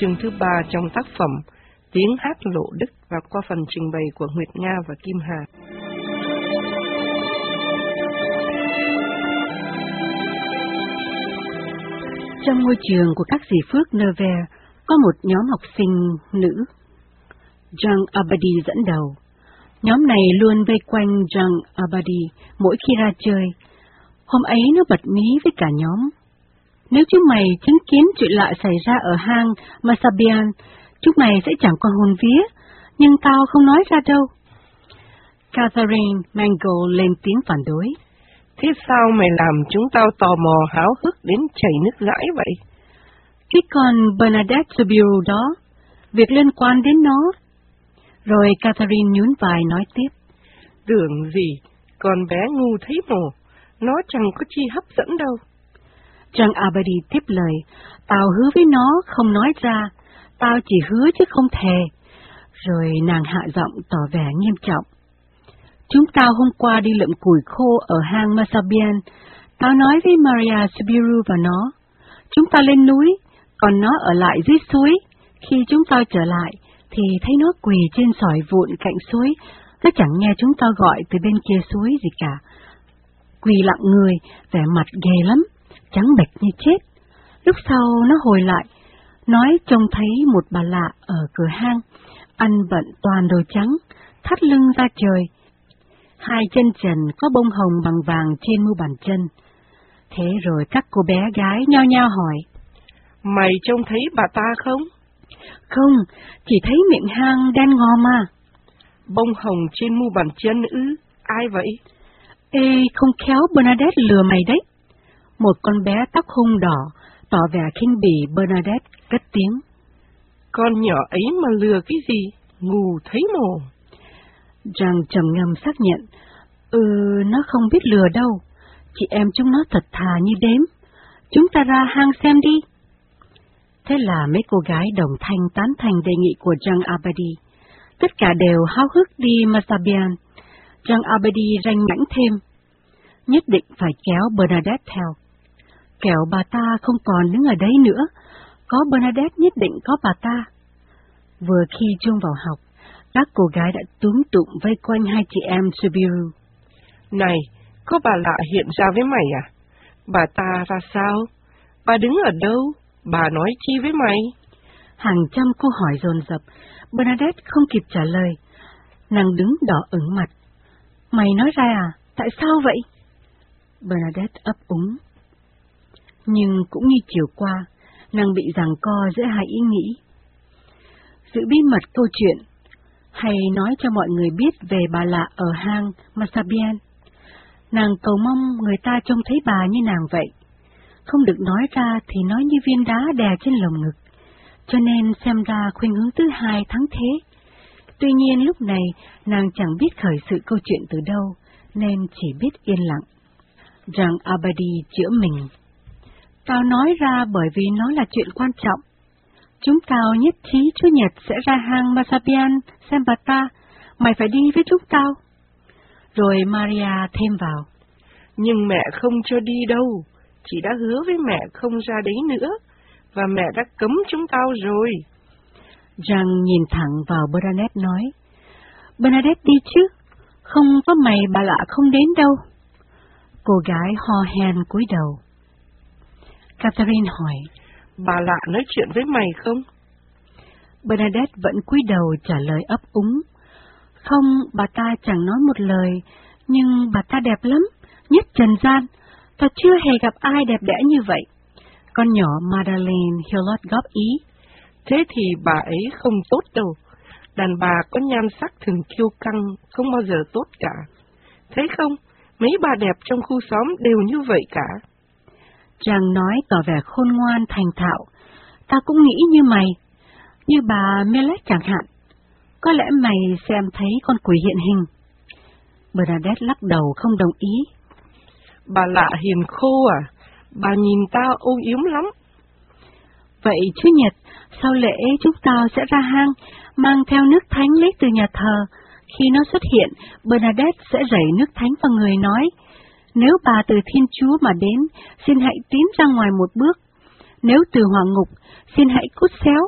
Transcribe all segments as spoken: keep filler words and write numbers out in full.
chương thứ ba trong tác phẩm Tiếng hát lộ đức và qua phần trình bày của Nguyệt Nga và Kim Hà. Trong ngôi trường của các dì Phước Nevers có một nhóm học sinh nữ. Jean Abadi dẫn đầu. Nhóm này luôn vây quanh Jean Abadi mỗi khi ra chơi. Hôm ấy nó bật mí với cả nhóm. Nếu chúng mày chứng kiến chuyện lạ xảy ra ở hang Masabian, chúng mày sẽ chẳng còn hồn vía, nhưng tao không nói ra đâu. Catherine Mangle lên tiếng phản đối. Thế sao mày làm chúng tao tò mò háo hức đến chảy nước dãi vậy? Cái con Bernadette Soubirous đó, việc liên quan đến nó. Rồi Catherine nhún vai nói tiếp. Tưởng gì, con bé ngu thấy mồ, nó chẳng có chi hấp dẫn đâu. Jean Abadi tiếp lời, tao hứa với nó không nói ra, tao chỉ hứa chứ không thề. Rồi nàng hạ giọng tỏ vẻ nghiêm trọng. Chúng tao hôm qua đi lượm củi khô ở hang Masabian, tao nói với Maria Soubirous và nó. Chúng ta lên núi, còn nó ở lại dưới suối. Khi chúng tao trở lại, thì thấy nó quỳ trên sỏi vụn cạnh suối, nó chẳng nghe chúng tao gọi từ bên kia suối gì cả. Quỳ lặng người, vẻ mặt ghê lắm, trắng bệch như chết. Lúc sau nó hồi lại, nói trông thấy một bà lạ ở cửa hang, ăn bận toàn đồ trắng, thắt lưng ra trời. Hai chân trần có bông hồng bằng vàng trên mu bàn chân. Thế rồi các cô bé gái nhao nhao hỏi. Mày trông thấy bà ta không? Không, chỉ thấy miệng hang đen ngòm mà. Bông hồng trên mu bàn chân ư? Ai vậy? Ê, không khéo Bernadette lừa mày đấy. Một con bé tóc hung đỏ, tỏ vẻ khinh bỉ Bernadette, cất tiếng. Con nhỏ ấy mà lừa cái gì? Ngu thấy mồ. Jean trầm ngâm xác nhận. Ừ, nó không biết lừa đâu. Chị em chúng nó thật thà như đếm. Chúng ta ra hang xem đi. Thế là mấy cô gái đồng thanh tán thành đề nghị của Jean Abadi. Tất cả đều háo hức đi Masabian. Jean Abadi ranh mãnh thêm. Nhất định phải kéo Bernadette theo. Kẻo bà ta không còn đứng ở đấy nữa. Có Bernadette nhất định có bà ta. Vừa khi chuông vào học, các cô gái đã túm tụm vây quanh hai chị em Soubirous. Này, có bà lạ hiện ra với mày à? Bà ta ra sao? Bà đứng ở đâu? Bà nói chi với mày? Hàng trăm câu hỏi dồn dập, Bernadette không kịp trả lời. Nàng đứng đỏ ửng mặt. Mày nói ra à? Tại sao vậy? Bernadette ấp úng. Nhưng cũng như chiều qua, nàng bị giằng co giữa hai ý nghĩ. Giữ bí mật câu chuyện, hay nói cho mọi người biết về bà lạ ở hang Masabian. Nàng cầu mong người ta trông thấy bà như nàng vậy. Không được nói ra thì nói như viên đá đè trên lồng ngực, cho nên xem ra khuynh hướng thứ hai thắng thế. Tuy nhiên lúc này nàng chẳng biết khởi sự câu chuyện từ đâu, nên chỉ biết yên lặng. Jean Abadi chữa mình. Tao nói ra bởi vì nó là chuyện quan trọng. Chúng tao nhất trí Chủ nhật sẽ ra hang Masabian xem bà ta, mày phải đi với chúng tao. Rồi Maria thêm vào. Nhưng mẹ không cho đi đâu, chị đã hứa với mẹ không ra đấy nữa, và mẹ đã cấm chúng tao rồi. Jean nhìn thẳng vào Bernadette nói. Bernadette đi chứ, không có mày bà lạ không đến đâu. Cô gái ho hen cúi đầu. Catherine hỏi. Bà lạ nói chuyện với mày không? Bernadette vẫn cúi đầu trả lời ấp úng. Không, bà ta chẳng nói một lời, nhưng bà ta đẹp lắm, nhất trần gian. Ta chưa hề gặp ai đẹp đẽ như vậy. Con nhỏ Madeleine Hillot góp ý. Thế thì bà ấy không tốt đâu. Đàn bà có nhan sắc thường kiêu căng, không bao giờ tốt cả. Thấy không, mấy bà đẹp trong khu xóm đều như vậy cả. Chàng nói tỏ vẻ khôn ngoan thành thạo. Ta cũng nghĩ như mày, như bà Melette chẳng hạn. Có lẽ mày xem thấy con quỷ hiện hình. Bernadette lắc đầu không đồng ý. Bà lạ hiền khô à? Bà nhìn ta âu yếm lắm. Vậy Chủ nhật, sau lễ chúng tao sẽ ra hang, mang theo nước thánh lấy từ nhà thờ. Khi nó xuất hiện, Bernadette sẽ rảy nước thánh vào người nói, nếu bà từ Thiên Chúa mà đến, xin hãy tiến ra ngoài một bước. Nếu từ hỏa ngục, xin hãy cút xéo,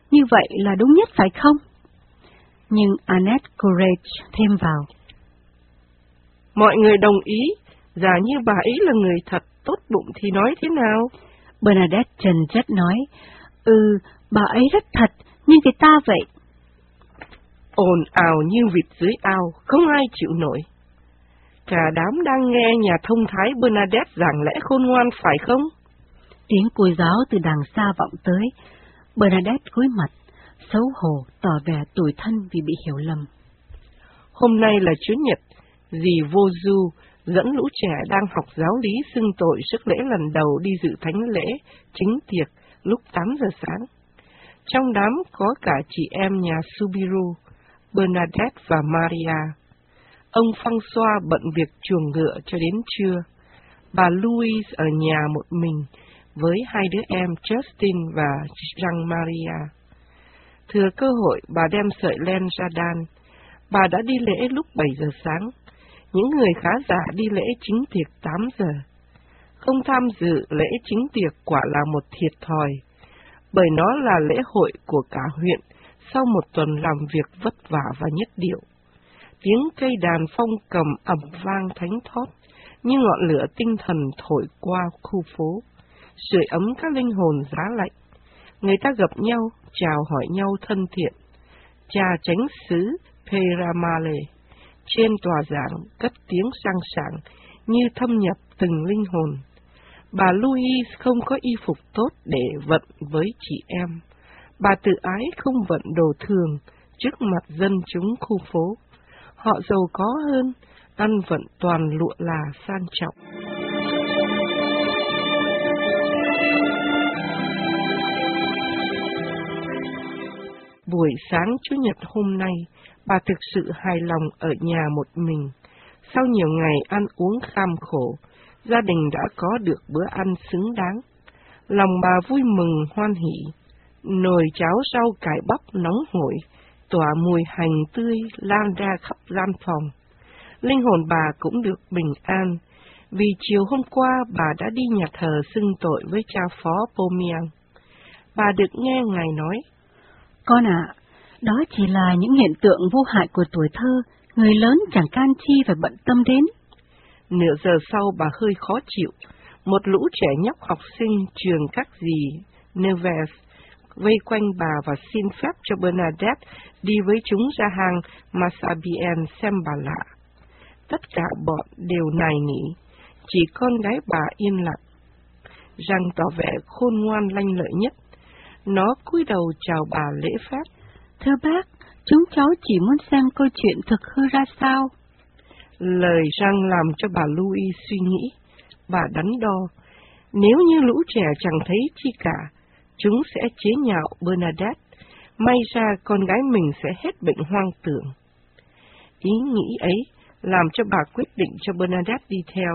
như vậy là đúng nhất phải không? Nhưng Annette Courage thêm vào. Mọi người đồng ý, giả như bà ấy là người thật tốt bụng thì nói thế nào? Bernadette trần chất nói, ừ, bà ấy rất thật, như người ta vậy. Ồn ào như vịt dưới ao, không ai chịu nổi. Cả đám đang nghe nhà thông thái Bernadette giảng lẽ khôn ngoan phải không? Tiếng cô giáo từ đằng xa vọng tới. Bernadette cúi mặt, xấu hổ, tỏ vẻ tủi thân vì bị hiểu lầm. Hôm nay là Chủ nhật, dì Vô Du dẫn lũ trẻ đang học giáo lý xưng tội rước lễ lần đầu đi dự thánh lễ, chính tiệc lúc tám giờ sáng. Trong đám có cả chị em nhà Subiru, Bernadette và Maria. Ông François bận việc chuồng ngựa cho đến trưa. Bà Louise ở nhà một mình với hai đứa em Justin và Jean-Marie. Thừa cơ hội, bà đem sợi len ra đan. Bà đã đi lễ lúc bảy giờ sáng. Những người khá giả đi lễ chính tiệc tám giờ. Không tham dự lễ chính tiệc quả là một thiệt thòi, bởi nó là lễ hội của cả huyện sau một tuần làm việc vất vả và nhất điệu. Tiếng cây đàn phong cầm ầm vang thánh thót, như ngọn lửa tinh thần thổi qua khu phố, sưởi ấm các linh hồn giá lạnh. Người ta gặp nhau, chào hỏi nhau thân thiện. Cha chánh xứ Peramale trên tòa giảng cất tiếng sang sảng như thâm nhập từng linh hồn. Bà Louise không có y phục tốt để vận với chị em. Bà tự ái không vận đồ thường trước mặt dân chúng khu phố. Họ giàu có hơn, ăn vận toàn lụa là sang trọng. Buổi sáng Chủ nhật hôm nay, bà thực sự hài lòng ở nhà một mình. Sau nhiều ngày ăn uống kham khổ, gia đình đã có được bữa ăn xứng đáng. Lòng bà vui mừng hoan hỉ. Nồi cháo rau cải bắp nóng hổi, tỏa mùi hành tươi lan ra khắp gian phòng. Linh hồn bà cũng được bình an, vì chiều hôm qua bà đã đi nhà thờ xưng tội với cha phó Pomian. Bà được nghe ngài nói, con ạ, à, đó chỉ là những hiện tượng vô hại của tuổi thơ, người lớn chẳng can chi phải bận tâm đến. Nửa giờ sau bà hơi khó chịu, một lũ trẻ nhóc học sinh trường các dì Neves vây quanh bà và xin phép cho Bernadette đi với chúng ra hang Massabien xem bà lạ. Tất cả bọn đều nài nỉ, chỉ con gái bà yên lặng. Rằng tỏ vẻ khôn ngoan lanh lợi nhất, nó cúi đầu chào bà lễ phép. Thưa bác, chúng cháu chỉ muốn xem câu chuyện thực hư ra sao. Lời Răng làm cho bà Louis suy nghĩ. Bà đắn đo, nếu như lũ trẻ chẳng thấy chi cả, chúng sẽ chế nhạo Bernadette. May ra con gái mình sẽ hết bệnh hoang tưởng. Ý nghĩ ấy làm cho bà quyết định cho Bernadette đi theo.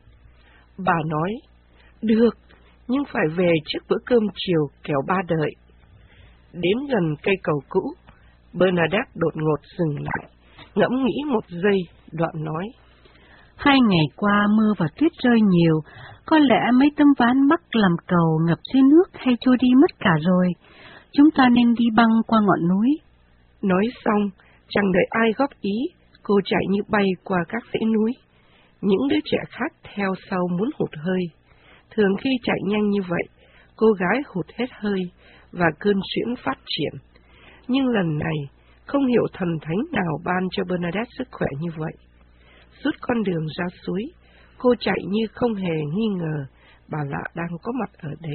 Bà nói, được, nhưng phải về trước bữa cơm chiều kẻo ba đợi. Đến gần cây cầu cũ, Bernadette đột ngột dừng lại, ngẫm nghĩ một giây, đoạn nói. Hai ngày qua mưa và tuyết rơi nhiều, có lẽ mấy tấm ván mắc làm cầu ngập dưới nước hay trôi đi mất cả rồi. Chúng ta nên đi băng qua ngọn núi. Nói xong, chẳng đợi ai góp ý, cô chạy như bay qua các dãy núi. Những đứa trẻ khác theo sau muốn hụt hơi. Thường khi chạy nhanh như vậy, cô gái hụt hết hơi và cơn suyễn phát triển. Nhưng lần này, không hiểu thần thánh nào ban cho Bernadette sức khỏe như vậy. Suốt con đường ra suối, cô chạy như không hề nghi ngờ bà lạ đang có mặt ở đấy.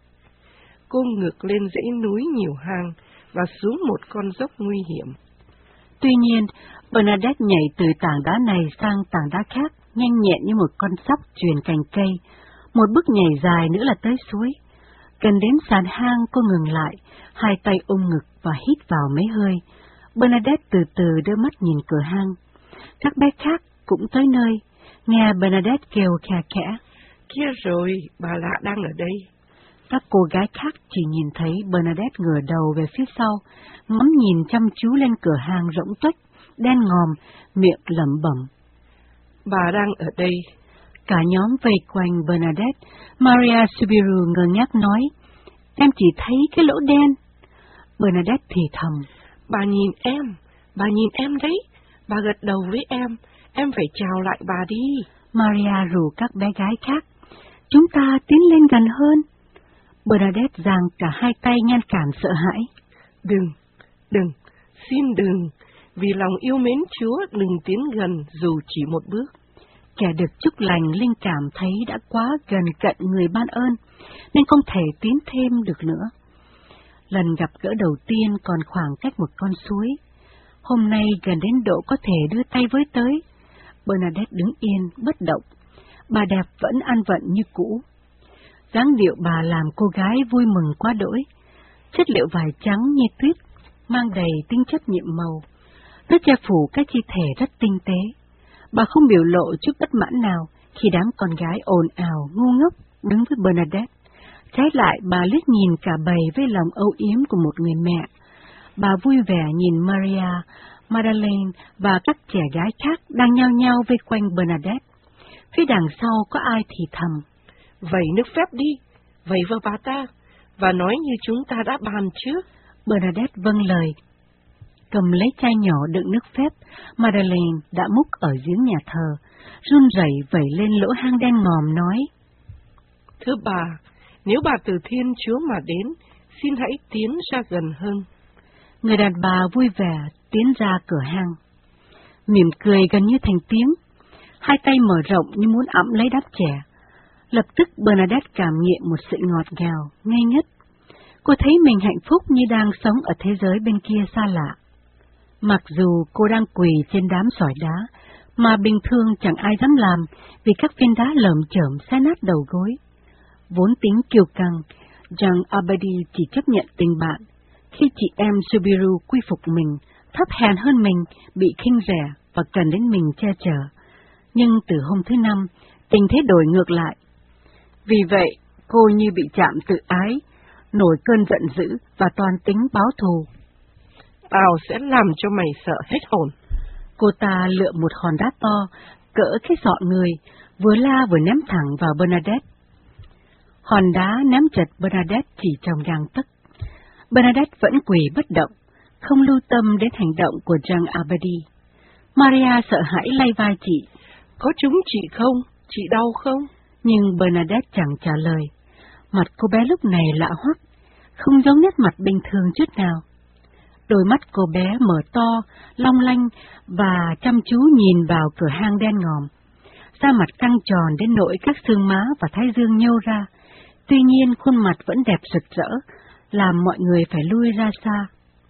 Cô ngược lên dãy núi nhiều hang và xuống một con dốc nguy hiểm. Tuy nhiên, Bernadette nhảy từ tảng đá này sang tảng đá khác, nhanh nhẹn như một con sóc chuyền cành cây. Một bước nhảy dài nữa là tới suối. Gần đến sàn hang cô ngừng lại, hai tay ôm ngực và hít vào mấy hơi. Bernadette từ từ đưa mắt nhìn cửa hang. Các bé khác cũng tới nơi, nghe Bernadette kêu khe khẽ. Kia rồi, bà lạ đang ở đây. Các cô gái khác chỉ nhìn thấy Bernadette ngửa đầu về phía sau, ngắm nhìn chăm chú lên cửa hang rỗng tuếch, đen ngòm, miệng lẩm bẩm. Bà đang ở đây. Cả nhóm vây quanh Bernadette. Maria Subiru ngơ ngác nói, em chỉ thấy cái lỗ đen. Bernadette thì thầm. Bà nhìn em, bà nhìn em đấy, bà gật đầu với em, em phải chào lại bà đi. Maria rủ các bé gái khác. Chúng ta tiến lên gần hơn. Bernadette giang cả hai tay ngăn cản sợ hãi. Đừng, đừng, xin đừng, vì lòng yêu mến Chúa đừng tiến gần dù chỉ một bước. Kẻ được chúc lành linh cảm thấy đã quá gần cận người ban ơn, nên không thể tiến thêm được nữa. Lần gặp gỡ đầu tiên còn khoảng cách một con suối. Hôm nay gần đến độ có thể đưa tay với tới. Bernadette đứng yên, bất động. Bà đẹp vẫn an vận như cũ. Dáng điệu bà làm cô gái vui mừng quá đỗi. Chất liệu vải trắng như tuyết, mang đầy tinh chất nhiệm màu. Nó che phủ các chi thể rất tinh tế. Bà không biểu lộ chút bất mãn nào khi đám con gái ồn ào, ngu ngốc đứng với Bernadette. Trái lại, bà liếc nhìn cả bầy với lòng âu yếm của một người mẹ. Bà vui vẻ nhìn Maria, Madeleine và các trẻ gái khác đang nhao nhao vây quanh Bernadette. Phía đằng sau có ai thì thầm. Vẩy nước phép đi, vẩy vào bà ta, và nói như chúng ta đã bàn trước. Bernadette vâng lời. Cầm lấy chai nhỏ đựng nước phép, Madeleine đã múc ở giếng nhà thờ, run rẩy vẩy lên lỗ hang đen ngòm nói. Thưa bà, nếu bà từ Thiên Chúa mà đến, xin hãy tiến ra gần hơn. Người đàn bà vui vẻ tiến ra cửa hang, mỉm cười gần như thành tiếng, hai tay mở rộng như muốn ẵm lấy đám trẻ. Lập tức Bernadette cảm nghiệm một sự ngọt ngào, ngây ngất. Cô thấy mình hạnh phúc như đang sống ở thế giới bên kia xa lạ. Mặc dù cô đang quỳ trên đám sỏi đá, mà bình thường chẳng ai dám làm vì các viên đá lởm chởm xé nát đầu gối. Vốn tính kiêu căng, Jean Abadi chỉ chấp nhận tình bạn. Khi chị em Subiru quy phục mình, thấp hèn hơn mình, bị khinh rẻ và cần đến mình che chở. Nhưng từ hôm thứ năm, tình thế đổi ngược lại. Vì vậy, cô như bị chạm tự ái, nổi cơn giận dữ và toàn tính báo thù. Tao sẽ làm cho mày sợ hết hồn. Cô ta lựa một hòn đá to, cỡ cái sọ người, vừa la vừa ném thẳng vào Bernadette. Hòn đá ném chật Bernadette chỉ trong gang tấc. Bernadette vẫn quỳ bất động, không lưu tâm đến hành động của Jean Abadi. Maria sợ hãi lay vai chị. Có trúng chị không? Chị đau không? Nhưng Bernadette chẳng trả lời. Mặt cô bé lúc này lạ hoắc, không giống nét mặt bình thường chút nào. Đôi mắt cô bé mở to, long lanh và chăm chú nhìn vào cửa hang đen ngòm. Da mặt căng tròn đến nỗi các xương má và thái dương nhô ra. Tuy nhiên khuôn mặt vẫn đẹp rực rỡ, làm mọi người phải lui ra xa.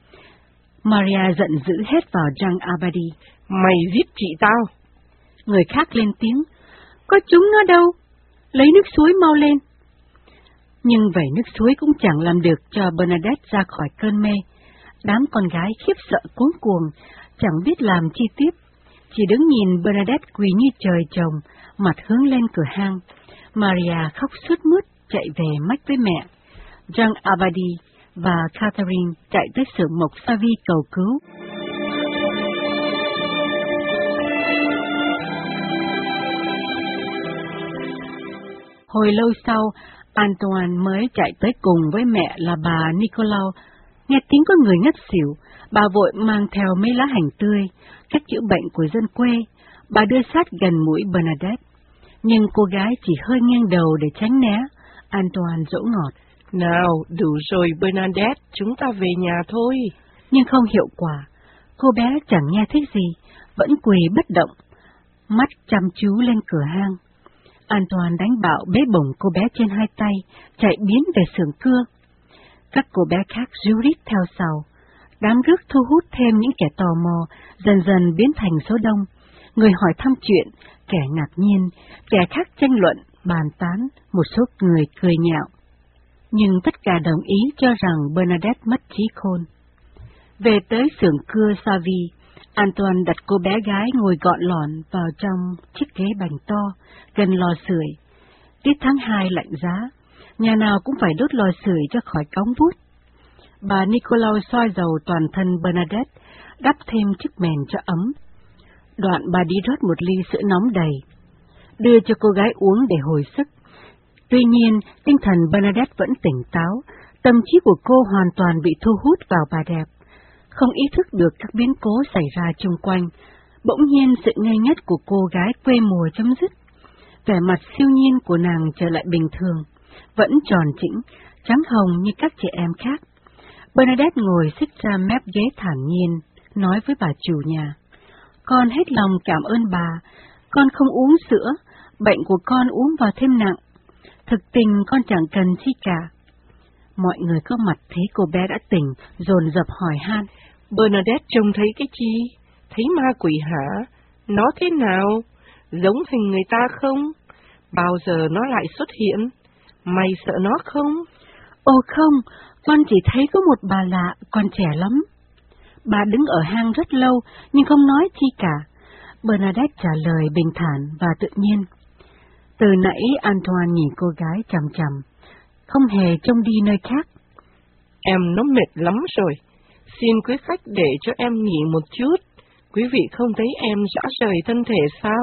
Maria giận dữ hết vào Jean Abadi. Mày giết chị tao. Người khác lên tiếng. Có chúng nó đâu? Lấy nước suối mau lên. Nhưng vẩy nước suối cũng chẳng làm được cho Bernadette ra khỏi cơn mê. Đám con gái khiếp sợ cuống cuồng, chẳng biết làm chi tiếp. Chỉ đứng nhìn Bernadette quỳ như trời trồng, mặt hướng lên cửa hang. Maria khóc sướt mướt chạy về mách với mẹ. Jean Abadi và Catherine chạy tới xưởng mộc Savi cầu cứu. Hồi lâu sau, Antoine mới chạy tới cùng với mẹ là bà Nicolau. Nghe tiếng có người ngất xỉu, bà vội mang theo mấy lá hành tươi, cách chữa bệnh của dân quê. Bà đưa sát gần mũi Bernadette, nhưng cô gái chỉ hơi nghiêng đầu để tránh né. Antoine dỗ ngọt. Nào, đủ rồi Bernadette, chúng ta về nhà thôi. Nhưng không hiệu quả, cô bé chẳng nghe thích gì, vẫn quỳ bất động, mắt chăm chú lên cửa hang. Antoine đánh bạo bế bổng cô bé trên hai tay, chạy biến về xưởng cưa. Các cô bé khác ríu rít theo sau. Đám rước thu hút thêm những kẻ tò mò, dần dần biến thành số đông. Người hỏi thăm chuyện, kẻ ngạc nhiên, kẻ khác tranh luận, bàn tán, một số người cười nhạo. Nhưng tất cả đồng ý cho rằng Bernadette mất trí khôn. Về tới xưởng cưa Savi, Antoine đặt cô bé gái ngồi gọn lọn vào trong chiếc ghế bành to, gần lò sưởi. Tiết tháng hai lạnh giá, nhà nào cũng phải đốt lò sưởi cho khỏi cóng vút. Bà Nicolau soi dầu toàn thân Bernadette, đắp thêm chiếc mền cho ấm. Đoạn bà đi rót một ly sữa nóng đầy, đưa cho cô gái uống để hồi sức. Tuy nhiên, tinh thần Bernadette vẫn tỉnh táo, Tâm trí của cô hoàn toàn bị thu hút vào bà đẹp, không ý thức được các biến cố xảy ra chung quanh. Bỗng nhiên sự ngây ngất của cô gái quê mùa chấm dứt. Vẻ mặt siêu nhiên của nàng trở lại bình thường, vẫn tròn chỉnh, trắng hồng như các trẻ em khác. Bernadette ngồi xích ra mép ghế thản nhiên, nói với bà chủ nhà: "Con hết lòng cảm ơn bà, con không uống sữa, bệnh của con uống vào thêm nặng. Thực tình con chẳng cần chi cả." Mọi người có mặt thấy cô bé đã tỉnh, dồn dập hỏi han: "Bernadette trông thấy cái chi? Thấy ma quỷ hả? Nó thế nào? Giống hình người ta không? Bao giờ nó lại xuất hiện? Mày sợ nó không?" "Ồ không, con chỉ thấy có một bà lạ, còn trẻ lắm. Bà đứng ở hang rất lâu, nhưng không nói chi cả." Bernadette trả lời bình thản và tự nhiên. Từ nãy Antoine nhìn cô gái chằm chằm, không hề trông đi nơi khác. "Em nó mệt lắm rồi. Xin quý khách để cho em nghỉ một chút. Quý vị không thấy em rã rời thân thể sao?"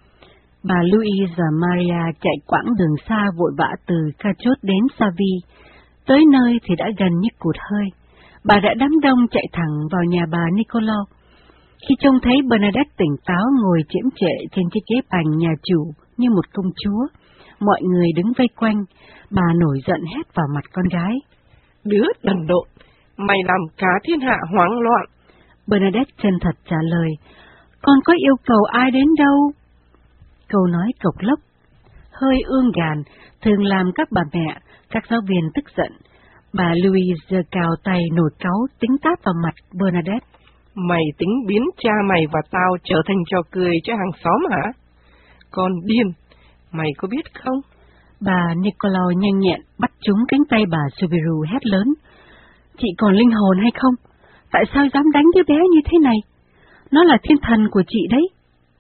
Bà Louise và Maria chạy quãng đường xa vội vã từ Cachot đến Savy. Tới nơi thì đã gần như cụt hơi. Bà đã đám đông chạy thẳng vào nhà bà Nicolau. Khi trông thấy Bernadette tỉnh táo ngồi chiếm trệ trên chiếc ghế bành nhà chủ như một công chúa, mọi người đứng vây quanh. Bà nổi giận hét vào mặt con gái: "Đứa đần độn, mày làm cả thiên hạ hoảng loạn." Bernadette chân thật trả lời: "Con có yêu cầu ai đến đâu." Câu nói cộc lốc, hơi ương gàn, thường làm các bà mẹ, các giáo viên tức giận. Bà Louise giơ cao tay nổi cáu tính tát vào mặt Bernadette: "Mày tính biến cha mày và tao trở thành trò cười cho hàng xóm hả? Con điên, mày có biết không?" Bà Nicolau nhanh nhẹn bắt trúng cánh tay bà Subiru hét lớn: "Chị còn linh hồn hay không? Tại sao dám đánh đứa bé như thế này? Nó là thiên thần của chị đấy."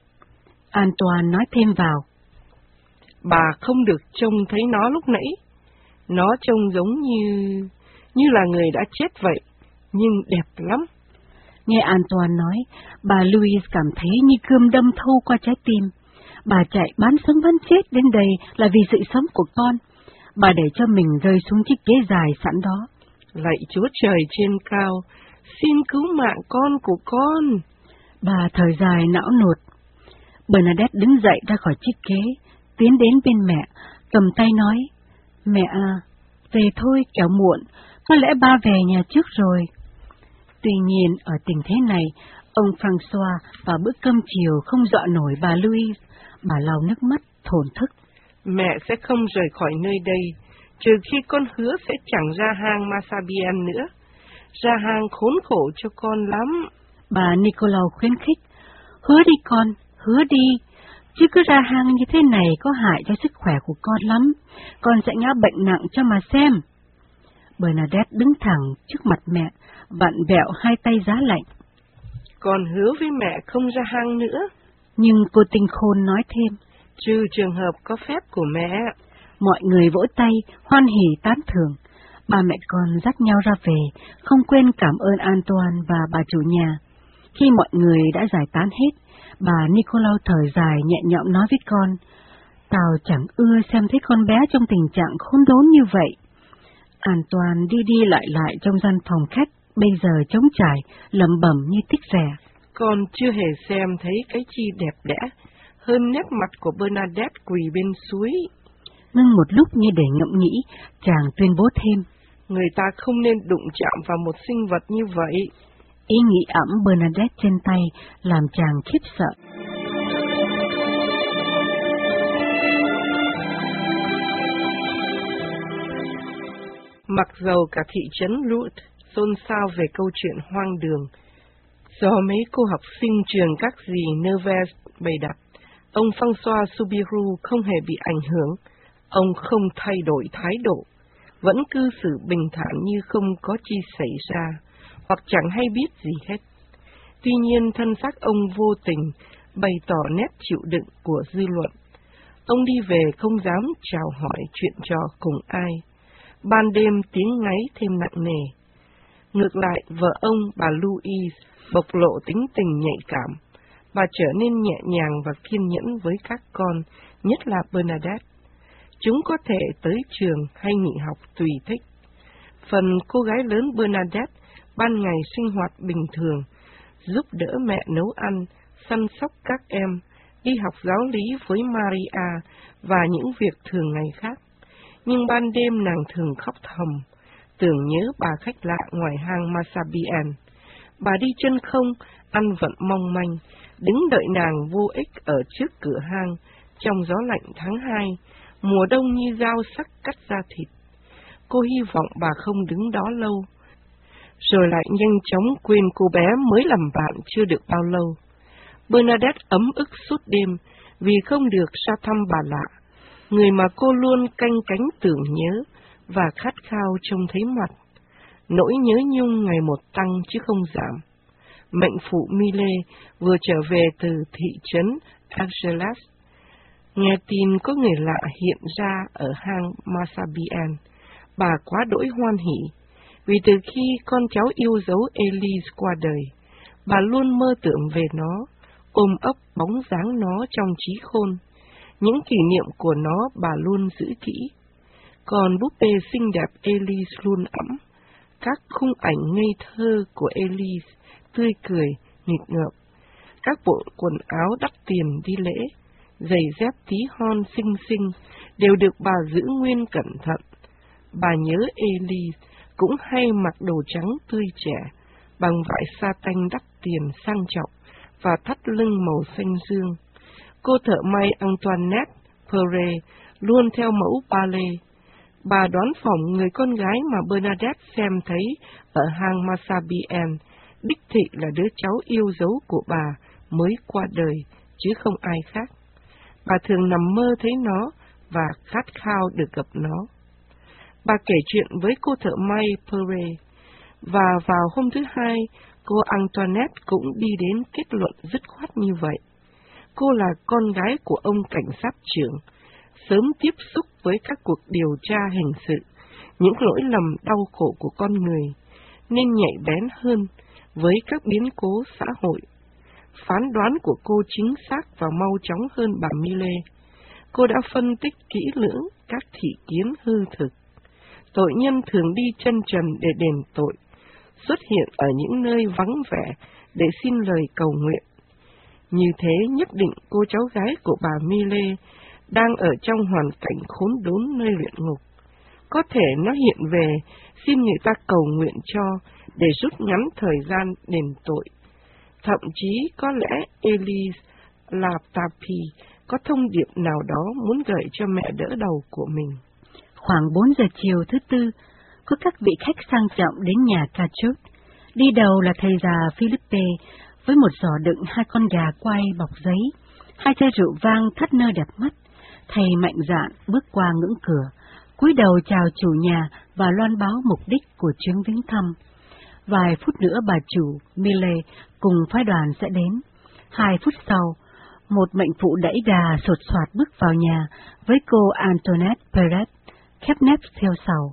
Antoine nói thêm vào: "Bà không được trông thấy nó lúc nãy. Nó trông giống như... như là người đã chết vậy, nhưng đẹp lắm." Nghe Antoine nói, bà Louise cảm thấy như cươm đâm thâu qua trái tim. Bà chạy bán sống bán chết đến đây là vì sự sống của con. Bà để cho mình rơi xuống chiếc ghế dài sẵn đó. "Lạy Chúa Trời trên cao, xin cứu mạng con của con." Bà thở dài não nuột. Bernadette đứng dậy ra khỏi chiếc ghế, tiến đến bên mẹ, cầm tay nói: "Mẹ à, về thôi kẻo muộn, có lẽ ba về nhà trước rồi." Tuy nhiên, ở tình thế này, ông François vào bữa cơm chiều không dọa nổi bà Louise. Bà lau nước mắt, thổn thức: "Mẹ sẽ không rời khỏi nơi đây, trừ khi con hứa sẽ chẳng ra hang Massabielle nữa. Ra hang khốn khổ cho con lắm." Bà Nicolau khuyến khích: "Hứa đi con, hứa đi, chứ cứ ra hang như thế này có hại cho sức khỏe của con lắm, con sẽ ngã bệnh nặng cho mà xem." Bernadette đứng thẳng trước mặt mẹ, vặn vẹo hai tay giá lạnh: "Con hứa với mẹ không ra hang nữa." Nhưng cô tinh khôn nói thêm: "Trừ trường hợp có phép của mẹ." Mọi người vỗ tay, hoan hỉ tán thưởng. Ba mẹ con dắt nhau ra về, không quên cảm ơn Antoine và bà chủ nhà. Khi mọi người đã giải tán hết, bà Nicolau thở dài nhẹ nhõm nói với con: "Tao chẳng ưa xem thấy con bé trong tình trạng khốn đốn như vậy." Antoine đi đi lại lại trong gian phòng khách, bây giờ trống trải, lẩm bẩm như thích rẻ: "Con chưa hề xem thấy cái chi đẹp đẽ hơn nét mặt của Bernadette quỳ bên suối." Ngưng một lúc như để ngẫm nghĩ, chàng tuyên bố thêm: "Người ta không nên đụng chạm vào một sinh vật như vậy." Ý nghĩ ẵm Bernadette trên tay làm chàng khiếp sợ. Mặc dầu cả thị trấn Lourdes xôn xao về câu chuyện hoang đường do mấy cô học sinh trường các dì Nevers bày đặt, ông François Subiru không hề bị ảnh hưởng. Ông không thay đổi thái độ, vẫn cư xử bình thản như không có chi xảy ra, hoặc chẳng hay biết gì hết. Tuy nhiên, thân xác ông vô tình bày tỏ nét chịu đựng của dư luận. Ông đi về không dám chào hỏi chuyện trò cùng ai. Ban đêm tiếng ngáy thêm nặng nề. Ngược lại, vợ ông, bà Louise, bộc lộ tính tình nhạy cảm. Bà trở nên nhẹ nhàng và kiên nhẫn với các con, nhất là Bernadette. Chúng có thể tới trường hay nghỉ học tùy thích. Phần cô gái lớn Bernadette ban ngày sinh hoạt bình thường, giúp đỡ mẹ nấu ăn, săn sóc các em, đi học giáo lý với Maria và những việc thường ngày khác. Nhưng ban đêm nàng thường khóc thầm, tưởng nhớ bà khách lạ ngoài hang Massabian. Bà đi chân không, ăn vận mong manh, đứng đợi nàng vô ích ở trước cửa hang, trong gió lạnh tháng hai, mùa đông như dao sắc cắt da thịt. Cô hy vọng bà không đứng đó lâu, rồi lại nhanh chóng quên cô bé mới làm bạn chưa được bao lâu. Bernadette ấm ức suốt đêm vì không được ra thăm bà lạ, người mà cô luôn canh cánh tưởng nhớ và khát khao trông thấy mặt. Nỗi nhớ nhung ngày một tăng chứ không giảm. Mệnh phụ Mile vừa trở về từ thị trấn Argelas, nghe tin có người lạ hiện ra ở hang Massabian. Bà quá đỗi hoan hỉ, vì từ khi con cháu yêu dấu Elise qua đời, bà luôn mơ tưởng về nó, ôm ấp bóng dáng nó trong trí khôn. Những kỷ niệm của nó bà luôn giữ kỹ. Còn búp bê xinh đẹp Elise luôn ẵm, các khung ảnh ngây thơ của Elise, tươi cười, nghịch ngợm, các bộ quần áo đắt tiền đi lễ, giày dép tí hon xinh xinh, đều được bà giữ nguyên cẩn thận. Bà nhớ Elise cũng hay mặc đồ trắng tươi trẻ, bằng vải sa tanh đắt tiền sang trọng và thắt lưng màu xanh dương. Cô thợ may Antoinette Perret luôn theo mẫu ballet. Bà đoán phỏng người con gái mà Bernadette xem thấy ở hang Massabian, đích thị là đứa cháu yêu dấu của bà mới qua đời, chứ không ai khác. Bà thường nằm mơ thấy nó và khát khao được gặp nó. Bà kể chuyện với cô thợ may Perret, và vào hôm thứ hai, cô Antoinette cũng đi đến kết luận dứt khoát như vậy. Cô là con gái của ông cảnh sát trưởng, sớm tiếp xúc với các cuộc điều tra hình sự, những lỗi lầm đau khổ của con người, nên nhạy bén hơn với các biến cố xã hội. Phán đoán của cô chính xác và mau chóng hơn bà Mile. Cô đã phân tích kỹ lưỡng các thị kiến hư thực. Tội nhân thường đi chân trần để đền tội, xuất hiện ở những nơi vắng vẻ để xin lời cầu nguyện. Như thế nhất định cô cháu gái của bà Mile đang ở trong hoàn cảnh khốn đốn nơi luyện ngục. Có thể nó hiện về xin người ta cầu nguyện cho để rút ngắn thời gian đền tội. Thậm chí có lẽ Elise Latapi có thông điệp nào đó muốn gửi cho mẹ đỡ đầu của mình. Khoảng bốn giờ chiều thứ tư, có các vị khách sang trọng đến nhà Cachot. Đi đầu là thầy già Philippe với một giỏ đựng hai con gà quay bọc giấy, hai chai rượu vang thắt nơ đẹp mắt. Thầy mạnh dạn bước qua ngưỡng cửa, cúi đầu chào chủ nhà và loan báo mục đích của chuyến viếng thăm. Vài phút nữa bà chủ Mile cùng phái đoàn sẽ đến. Hai phút sau, một mệnh phụ đẩy đà sột soạt bước vào nhà với cô Antoinette Perret, khép nép theo sau.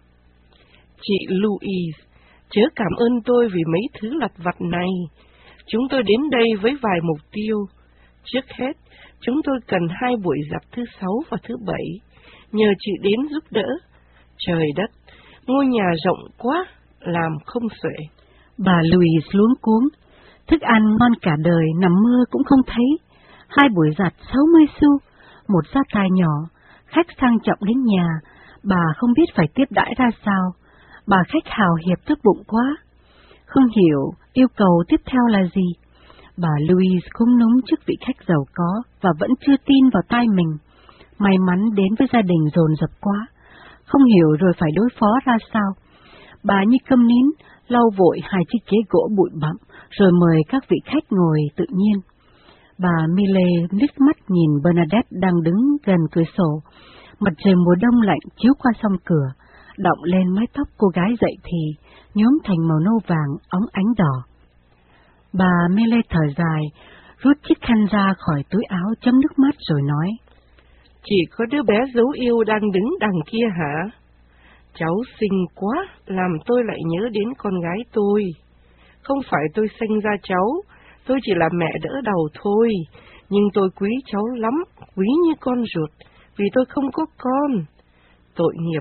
Chị Louise, chớ cảm ơn tôi vì mấy thứ lặt vặt này. Chúng tôi đến đây với vài mục tiêu. Trước hết, chúng tôi cần hai buổi giặt thứ sáu và thứ bảy, nhờ chị đến giúp đỡ. Trời đất, ngôi nhà rộng quá, làm không xuể. Bà Louise luống cuống, thức ăn ngon cả đời, nằm mơ cũng không thấy. Hai buổi giặt sáu mươi xu, một gia tài nhỏ, khách sang trọng đến nhà, bà không biết phải tiếp đãi ra sao. Bà khách hào hiệp tốt bụng quá. Không hiểu yêu cầu tiếp theo là gì. Bà Louise cũng núng trước vị khách giàu có và vẫn chưa tin vào tai mình. May mắn đến với gia đình dồn dập quá, không hiểu rồi phải đối phó ra sao. Bà như câm nín, lau vội hai chiếc ghế gỗ bụi bặm, rồi mời các vị khách ngồi tự nhiên. Bà Mile liếc mắt nhìn Bernadette đang đứng gần cửa sổ. Mặt trời mùa đông lạnh chiếu qua song cửa, đọng lên mái tóc cô gái dậy thì nhuốm thành màu nâu vàng óng ánh đỏ. Bà Mile thở dài, rút chiếc khăn ra khỏi túi áo chấm nước mắt rồi nói: Chỉ có đứa bé dấu yêu đang đứng đằng kia hả? Cháu xinh quá, làm tôi lại nhớ đến con gái tôi. Không phải tôi sinh ra cháu, tôi chỉ là mẹ đỡ đầu thôi, nhưng tôi quý cháu lắm, quý như con ruột, vì tôi không có con. Tội nghiệp,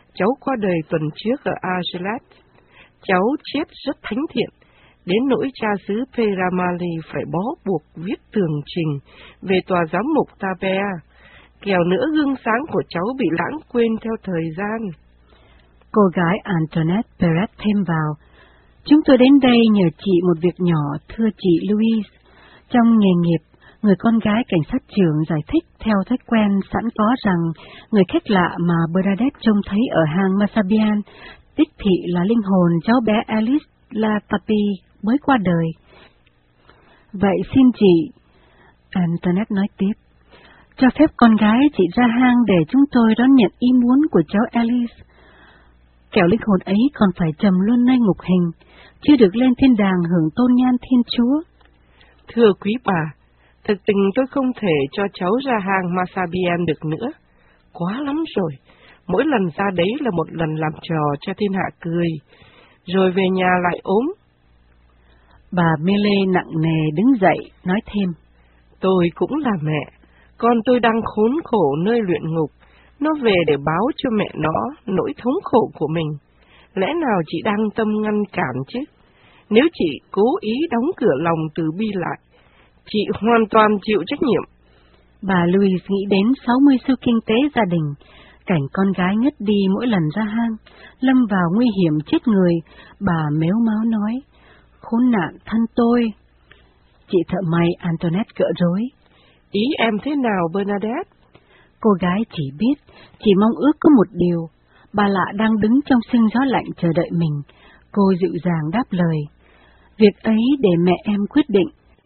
Cháu qua đời tuần trước ở Argelat. Cháu chết rất thánh thiện, đến nỗi cha xứ Peramali phải bó buộc viết tường trình về tòa giám mục Tabea, kẻo nữa gương sáng của cháu bị lãng quên theo thời gian. Cô gái Antoinette Perret thêm vào, chúng tôi đến đây nhờ chị một việc nhỏ, thưa chị Louise. Trong nghề nghiệp, người con gái cảnh sát trưởng giải thích theo thói quen sẵn có rằng người khách lạ mà Bernadette trông thấy ở hang Masabian đích thị là linh hồn cháu bé Alice Latapi mới qua đời. Vậy xin chị, Antoinette nói tiếp, cho phép con gái chị ra hang để chúng tôi đón nhận ý muốn của cháu Alice. Kẻo linh hồn ấy còn phải trầm luôn nơi ngục hình, chưa được lên thiên đàng hưởng tôn nhan Thiên Chúa. Thưa quý bà, thực tình tôi không thể cho cháu ra hang Masabian được nữa. Quá lắm rồi, mỗi lần ra đấy là một lần làm trò cho thiên hạ cười, rồi về nhà lại ốm. Bà Millet nặng nề đứng dậy, nói thêm, tôi cũng là mẹ, con tôi đang khốn khổ nơi luyện ngục, nó về để báo cho mẹ nó nỗi thống khổ của mình. Lẽ nào chị đang tâm ngăn cản chứ? Nếu chị cố ý đóng cửa lòng từ bi lại, chị hoàn toàn chịu trách nhiệm. Bà Louise nghĩ đến sáu mươi xu kinh tế gia đình, cảnh con gái ngất đi mỗi lần ra hang, lâm vào nguy hiểm chết người. Bà mếu máo nói, khốn nạn thân tôi. Chị thợ may Antoinette gỡ rối. Ý em thế nào Bernadette? Cô gái chỉ biết, chỉ mong ước có một điều, bà lạ đang đứng trong sương gió lạnh chờ đợi mình. Cô dịu dàng đáp lời, việc ấy để mẹ em quyết định.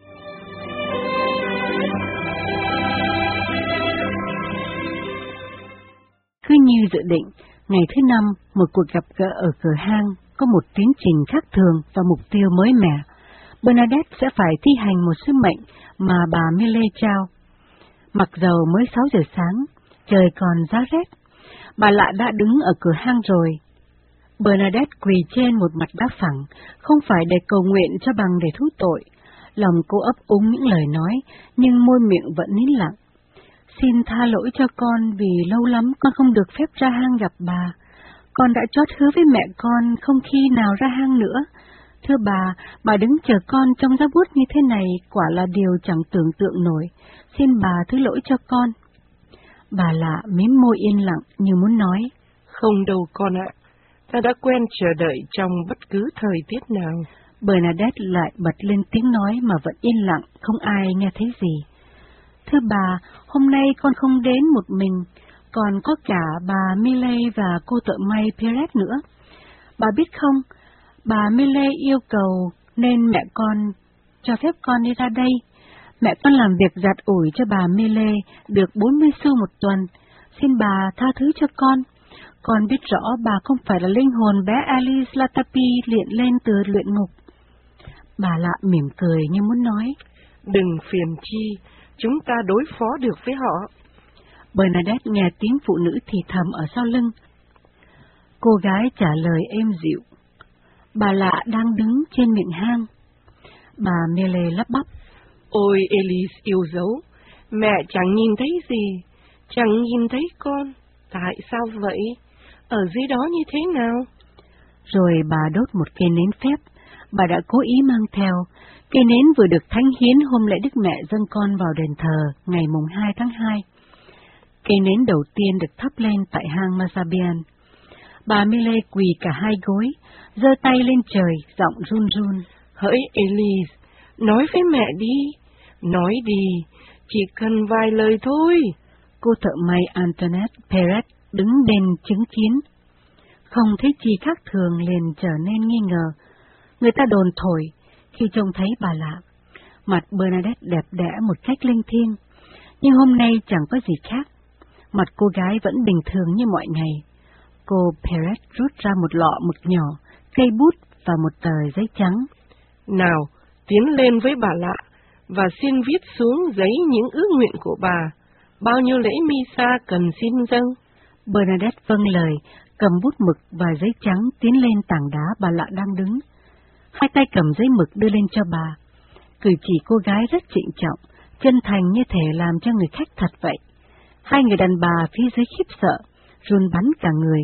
Cứ như dự định, ngày thứ năm, một cuộc gặp gỡ ở cửa hang có một tiến trình khác thường và mục tiêu mới mẻ. Bernadette sẽ phải thi hành một sứ mệnh mà bà Millet trao. Mặc dầu mới sáu giờ sáng, trời còn giá rét, bà lạ đã đứng ở cửa hang rồi. Bernadette quỳ trên một mặt đá phẳng, không phải để cầu nguyện cho bằng để thú tội. Lòng cô ấp úng những lời nói, nhưng môi miệng vẫn nín lặng. Xin tha lỗi cho con vì lâu lắm con không được phép ra hang gặp bà. Con đã chót hứa với mẹ con không khi nào ra hang nữa. Thưa bà, bà đứng chờ con trong giá buốt như thế này quả là điều chẳng tưởng tượng nổi. Xin bà thứ lỗi cho con. Bà lạ mím môi yên lặng như muốn nói. Không đâu con ạ, ta đã quen chờ đợi trong bất cứ thời tiết nào. Bernadette lại bật lên tiếng nói mà vẫn yên lặng, không ai nghe thấy gì. Thưa bà, hôm nay con không đến một mình, còn có cả bà Millet và cô thợ may Perret nữa. Bà biết không, bà Millet yêu cầu nên mẹ con cho phép con đi ra đây. Mẹ con làm việc giặt ủi cho bà Millet được bốn mươi xu một tuần. Xin bà tha thứ cho con. Con biết rõ bà không phải là linh hồn bé Alice Latapi luyện lên từ luyện ngục. Bà lạ mỉm cười như muốn nói. Đừng phiền chi, chúng ta đối phó được với họ. Bernadette nghe tiếng phụ nữ thì thầm ở sau lưng. Cô gái trả lời êm dịu. Bà lạ đang đứng trên miệng hang. Bà Millet lắp bắp. Ôi Elise yêu dấu, mẹ chẳng nhìn thấy gì, chẳng nhìn thấy con. Tại sao vậy? Ở dưới đó như thế nào? Rồi bà đốt một cây nến phép. Bà đã cố ý mang theo. Cây nến vừa được thánh hiến hôm lễ Đức Mẹ dâng con vào đền thờ ngày mùng hai tháng hai. Cây nến đầu tiên được thắp lên tại hang Masabian. Bà Millet quỳ cả hai gối, giơ tay lên trời, giọng run run. Hỡi Elise, nói với mẹ đi, nói đi, chỉ cần vài lời thôi. Cô thợ may Antoinette Perret đứng bên chứng kiến. Không thấy chi khác thường liền trở nên nghi ngờ. Người ta đồn thổi khi trông thấy bà lạ. Mặt Bernadette đẹp đẽ một cách linh thiêng, nhưng hôm nay chẳng có gì khác. Mặt cô gái vẫn bình thường như mọi ngày. Cô Perret rút ra một lọ mực nhỏ, cây bút và một tờ giấy trắng. Nào, tiến lên với bà lạ và xin viết xuống giấy những ước nguyện của bà. Bao nhiêu lễ misa cần xin dâng? Bernadette vâng lời, cầm bút mực và giấy trắng tiến lên tảng đá bà lạ đang đứng. Hai tay cầm giấy mực đưa lên cho bà. Cử chỉ cô gái rất trịnh trọng, chân thành như thể làm cho người khách thật vậy. Hai người đàn bà phía dưới khiếp sợ, run bắn cả người.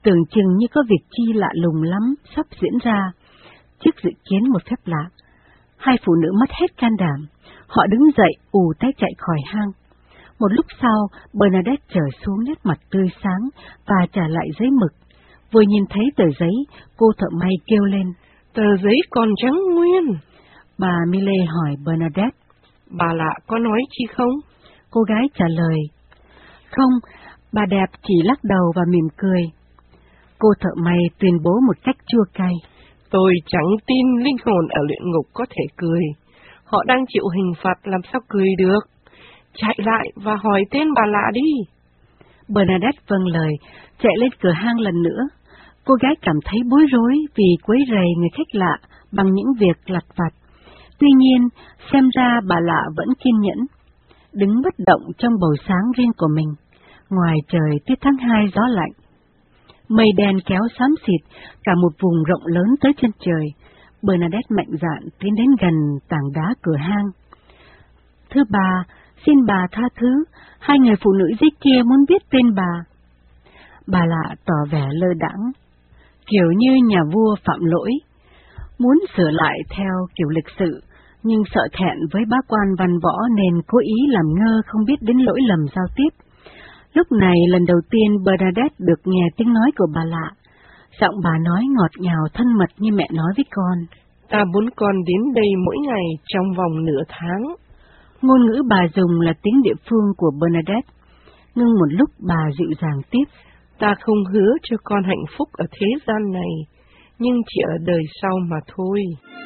tưởng chừng như có việc chi lạ lùng lắm sắp diễn ra. Trước dự kiến một phép lạ, hai phụ nữ mất hết can đảm, họ đứng dậy ù té chạy khỏi hang. Một lúc sau, Bernadette trở xuống nét mặt tươi sáng và trả lại giấy mực. Vừa nhìn thấy tờ giấy, cô thợ may kêu lên. Tờ giấy còn trắng nguyên. Bà Millet hỏi Bernadette. Bà lạ có nói chi không? Cô gái trả lời. Không, bà đẹp chỉ lắc đầu và mỉm cười. Cô thợ may tuyên bố một cách chua cay. Tôi chẳng tin linh hồn ở luyện ngục có thể cười. Họ đang chịu hình phạt làm sao cười được. Chạy lại và hỏi tên bà lạ đi. Bernadette vâng lời, chạy lên cửa hang lần nữa. Cô gái cảm thấy bối rối vì quấy rầy người khách lạ bằng những việc lặt vặt. Tuy nhiên, xem ra bà lạ vẫn kiên nhẫn, đứng bất động trong bầu sáng riêng của mình. Ngoài trời tiết tháng hai gió lạnh. Mây đen kéo xám xịt cả một vùng rộng lớn tới chân trời. Bernadette mạnh dạn tiến đến gần tảng đá cửa hang. Thưa bà, xin bà tha thứ, hai người phụ nữ dưới kia muốn biết tên bà. Bà lạ tỏ vẻ lơ đãng, kiểu như nhà vua phạm lỗi, muốn sửa lại theo kiểu lịch sự, nhưng sợ thẹn với bá quan văn võ nên cố ý làm ngơ không biết đến lỗi lầm giao tiếp. Lúc này lần đầu tiên Bernadette được nghe tiếng nói của bà lạ. Giọng bà nói ngọt ngào thân mật như mẹ nói với con. Ta muốn con đến đây mỗi ngày trong vòng nửa tháng. Ngôn ngữ bà dùng là tiếng địa phương của Bernadette. Ngưng một lúc bà dịu dàng tiếp. Ta không hứa cho con hạnh phúc ở thế gian này, nhưng chỉ ở đời sau mà thôi.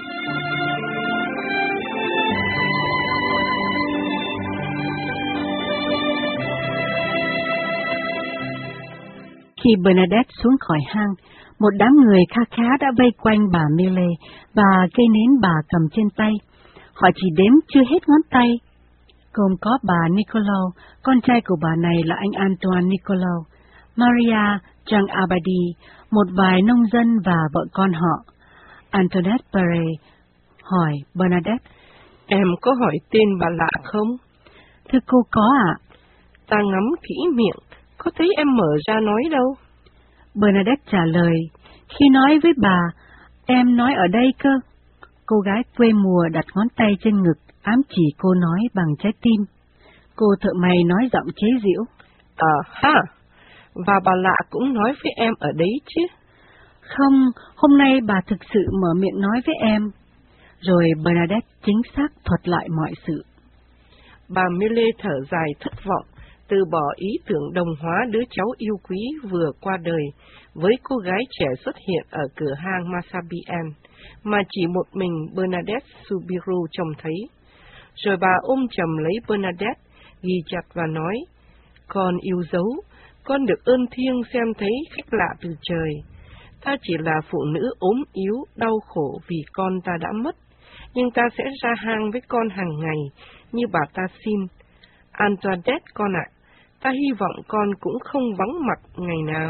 Khi Bernadette xuống khỏi hang, một đám người kha khá đã vây quanh bà Millet và cây nến bà cầm trên tay. Họ chỉ đếm chưa hết ngón tay. Gồm có bà Nicolau, con trai của bà này là anh Antoine Nicolau, Maria Jean Abadi, một vài nông dân và vợ con họ. Antoinette Perret hỏi Bernadette. Em có hỏi tên bà lạ không? Thưa cô có ạ. Ta ngắm kỹ miệng, có thấy em mở ra nói đâu. Bernadette trả lời. Khi nói với bà, em nói ở đây cơ. Cô gái quê mùa đặt ngón tay trên ngực, ám chỉ cô nói bằng trái tim. Cô thợ may nói giọng chế giễu. À ha, và bà lạ cũng nói với em ở đấy chứ? Không, hôm nay bà thực sự mở miệng nói với em. Rồi Bernadette chính xác thuật lại mọi sự. Bà Millet thở dài thất vọng, từ bỏ ý tưởng đồng hóa đứa cháu yêu quý vừa qua đời với cô gái trẻ xuất hiện ở cửa hang Masabian, mà chỉ một mình Bernadette Soubirous trông thấy. Rồi bà ôm chầm lấy Bernadette, ghi chặt và nói, con yêu dấu, con được ơn thiêng xem thấy khách lạ từ trời. Ta chỉ là phụ nữ ốm yếu, đau khổ vì con ta đã mất, nhưng ta sẽ ra hang với con hàng ngày, như bà ta xin. Antoinette con ạ, ta hy vọng con cũng không vắng mặt ngày nào.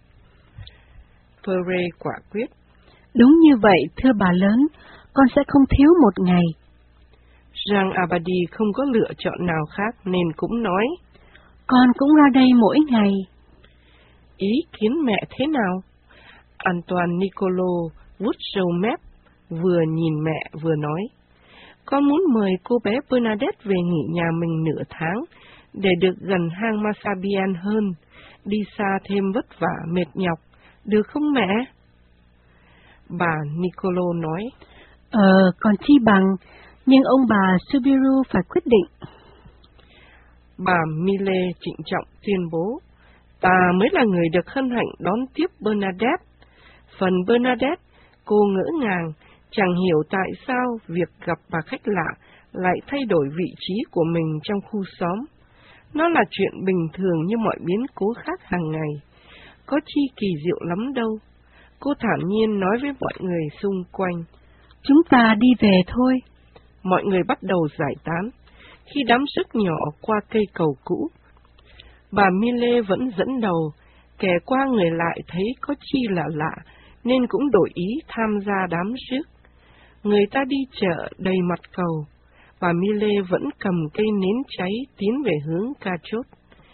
Perret quả quyết. Đúng như vậy, thưa bà lớn, con sẽ không thiếu một ngày. Jean Abadi không có lựa chọn nào khác nên cũng nói. Con cũng ra đây mỗi ngày. Ý kiến mẹ thế nào? Antoine Nicolau vuốt râu mép, vừa nhìn mẹ vừa nói. Con muốn mời cô bé Bernadette về nghỉ nhà mình nửa tháng, để được gần hang Masabian hơn, đi xa thêm vất vả mệt nhọc, được không mẹ? Bà Nicolau nói. Ờ, còn chi bằng, nhưng ông bà Soubirous phải quyết định. Bà Millet trịnh trọng tuyên bố, ta mới là người được hân hạnh đón tiếp Bernadette. Phần Bernadette, cô ngỡ ngàng, chẳng hiểu tại sao việc gặp bà khách lạ lại thay đổi vị trí của mình trong khu xóm. Nó là chuyện bình thường như mọi biến cố khác hàng ngày, có chi kỳ diệu lắm đâu. Cô thản nhiên nói với mọi người xung quanh. Chúng ta đi về thôi. Mọi người bắt đầu giải tán, khi đám sức nhỏ qua cây cầu cũ. Bà Millet vẫn dẫn đầu, kẻ qua người lại thấy có chi là lạ, nên cũng đổi ý tham gia đám rước. Người ta đi chợ đầy mặt cầu, bà Millet vẫn cầm cây nến cháy tiến về hướng Cachot.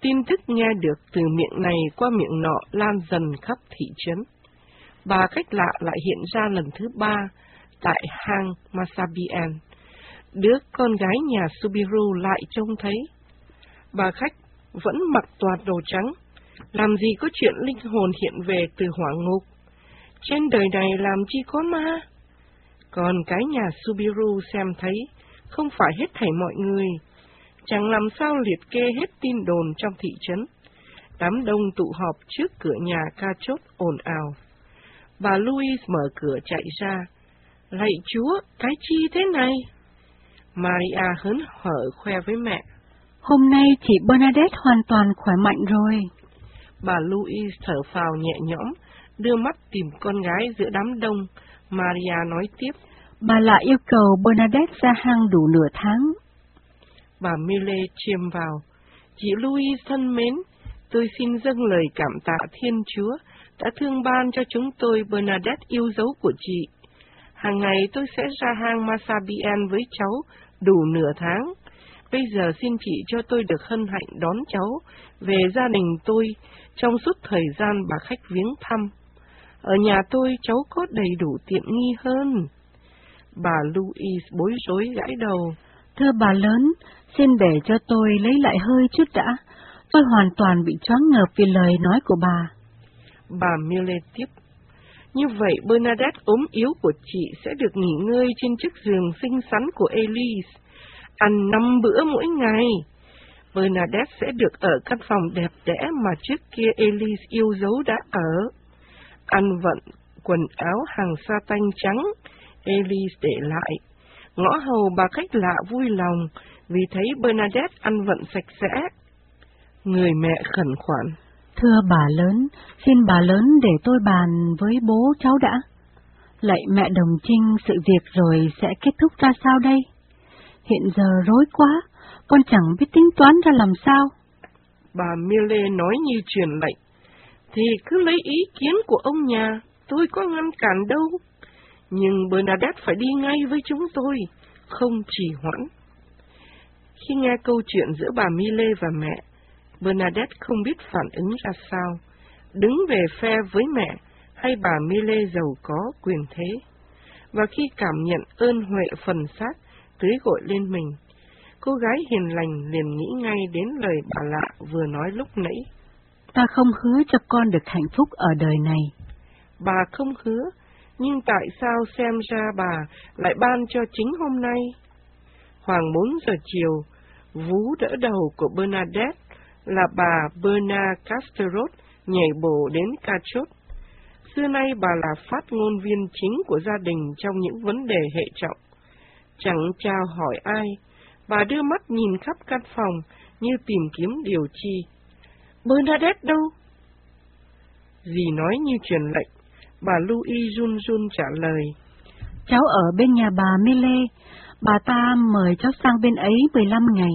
tin tức nghe được từ miệng này qua miệng nọ lan dần khắp thị trấn. Bà khách lạ lại hiện ra lần thứ ba tại hang Masabian. Đứa con gái nhà Subiru lại trông thấy. Bà khách vẫn mặc toạt đồ trắng, làm gì có chuyện linh hồn hiện về từ hỏa ngục. Trên đời này làm chi có ma. Còn cái nhà Subiru xem thấy, không phải hết thảy mọi người. Chẳng làm sao liệt kê hết tin đồn trong thị trấn. Đám đông tụ họp trước cửa nhà ca chốt ồn ào. Bà Louise mở cửa chạy ra. Lạy Chúa, cái chi thế này? Maria hớn hở khoe với mẹ. Hôm nay chị Bernadette hoàn toàn khỏe mạnh rồi. Bà Louise thở phào nhẹ nhõm, đưa mắt tìm con gái giữa đám đông. Maria nói tiếp. Bà lại yêu cầu Bernadette ra hang đủ nửa tháng. Bà Millet chiêm vào. Chị Louise thân mến, tôi xin dâng lời cảm tạ Thiên Chúa đã thương ban cho chúng tôi Bernadette yêu dấu của chị. Hàng ngày tôi sẽ ra hang Masabian với cháu đủ nửa tháng. Bây giờ xin chị cho tôi được hân hạnh đón cháu về gia đình tôi trong suốt thời gian bà khách viếng thăm. Ở nhà tôi cháu có đầy đủ tiện nghi hơn. Bà Louise bối rối gãi đầu. Thưa bà lớn, xin để cho tôi lấy lại hơi chút đã. Tôi hoàn toàn bị choáng ngợp vì lời nói của bà. Bà Millet tiếp. Như vậy Bernadette ốm yếu của chị sẽ được nghỉ ngơi trên chiếc giường xinh xắn của Elise, ăn năm bữa mỗi ngày. Bernadette sẽ được ở căn phòng đẹp đẽ mà trước kia Elise yêu dấu đã ở. Ăn vận quần áo hàng sa tanh trắng Elise để lại. Ngõ hầu bà khách lạ vui lòng vì thấy Bernadette ăn vận sạch sẽ. Người mẹ khẩn khoản. Thưa bà lớn, xin bà lớn để tôi bàn với bố cháu đã. Lạy mẹ Đồng Trinh, sự việc rồi sẽ kết thúc ra sao đây? Hiện giờ rối quá, con chẳng biết tính toán ra làm sao. Bà Millet nói như truyền lệnh. Thì cứ lấy ý kiến của ông nhà, tôi có ngăn cản đâu. Nhưng Bernadette phải đi ngay với chúng tôi, không trì hoãn. Khi nghe câu chuyện giữa bà Millet và mẹ, Bernadette không biết phản ứng ra sao, đứng về phe với mẹ hay bà Millet giàu có quyền thế. Và khi cảm nhận ơn huệ phần xác tưới gội lên mình, cô gái hiền lành liền nghĩ ngay đến lời bà lạ vừa nói lúc nãy. Ta không hứa cho con được hạnh phúc ở đời này. Bà không hứa, nhưng tại sao xem ra bà lại ban cho chính hôm nay? Khoảng bốn giờ chiều, vú đỡ đầu của Bernadette là bà Berna Casterot nhảy bổ đến ca chốt. Xưa nay bà là phát ngôn viên chính của gia đình trong những vấn đề hệ trọng. Chẳng chào hỏi ai, bà đưa mắt nhìn khắp căn phòng như tìm kiếm điều chi. Bernadette đâu? Dì nói như truyền lệnh, bà Louise run run trả lời. Cháu ở bên nhà bà Millet, bà ta mời cháu sang bên ấy mười lăm ngày.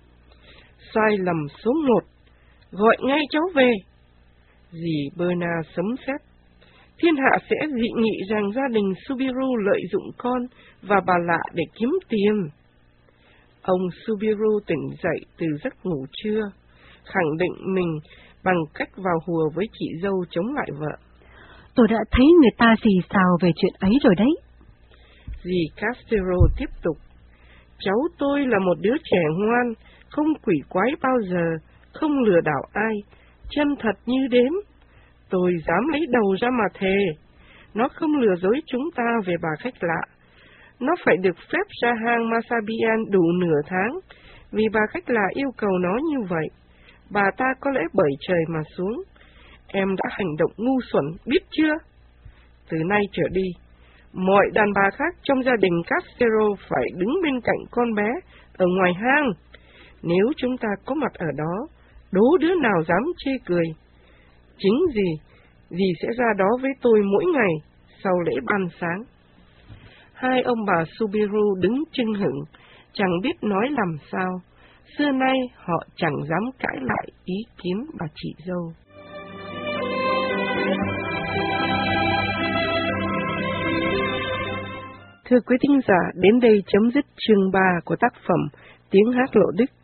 Sai lầm số một, gọi ngay cháu về. Dì Berna sấm sét. Thiên hạ sẽ dị nghị rằng gia đình Subiru lợi dụng con và bà lạ để kiếm tiền. Ông Subiru tỉnh dậy từ giấc ngủ trưa, khẳng định mình bằng cách vào hùa với chị dâu chống lại vợ. Tôi đã thấy người ta xì xào về chuyện ấy rồi đấy. Dì Castero tiếp tục. Cháu tôi là một đứa trẻ ngoan, không quỷ quái bao giờ, không lừa đảo ai, chân thật như đếm. Tôi dám lấy đầu ra mà thề. Nó không lừa dối chúng ta về bà khách lạ. Nó phải được phép ra hang Masabian đủ nửa tháng, vì bà khách lạ yêu cầu nó như vậy. Bà ta có lẽ bởi trời mà xuống. Em đã hành động ngu xuẩn, biết chưa? Từ nay trở đi, mọi đàn bà khác trong gia đình Castero phải đứng bên cạnh con bé ở ngoài hang. Nếu chúng ta có mặt ở đó, đố đứa nào dám chê cười. Chính dì, dì sẽ ra đó với tôi mỗi ngày sau lễ ban sáng. Hai ông bà Subiru đứng chưng hửng, chẳng biết nói làm sao. Xưa nay họ chẳng dám cãi lại ý kiến bà chị dâu. Thưa quý thính giả, đến đây chấm dứt chương ba của tác phẩm Tiếng hát Lộ Đức.